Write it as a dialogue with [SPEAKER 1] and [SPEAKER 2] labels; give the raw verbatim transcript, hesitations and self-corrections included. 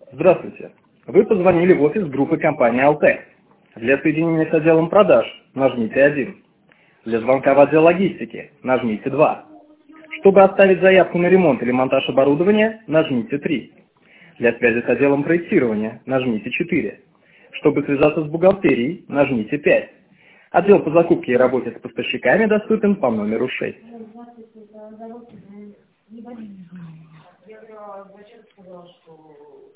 [SPEAKER 1] Здравствуйте. Вы позвонили в офис группы компании «Алтек». Для соединения с отделом продаж нажмите один. Для звонка в отдел логистики нажмите два. Чтобы оставить заявку на ремонт или монтаж оборудования, нажмите три. Для связи с отделом проектирования нажмите четыре. Чтобы связаться с бухгалтерией, нажмите пять. Отдел по закупке и работе с поставщиками доступен по номеру шесть.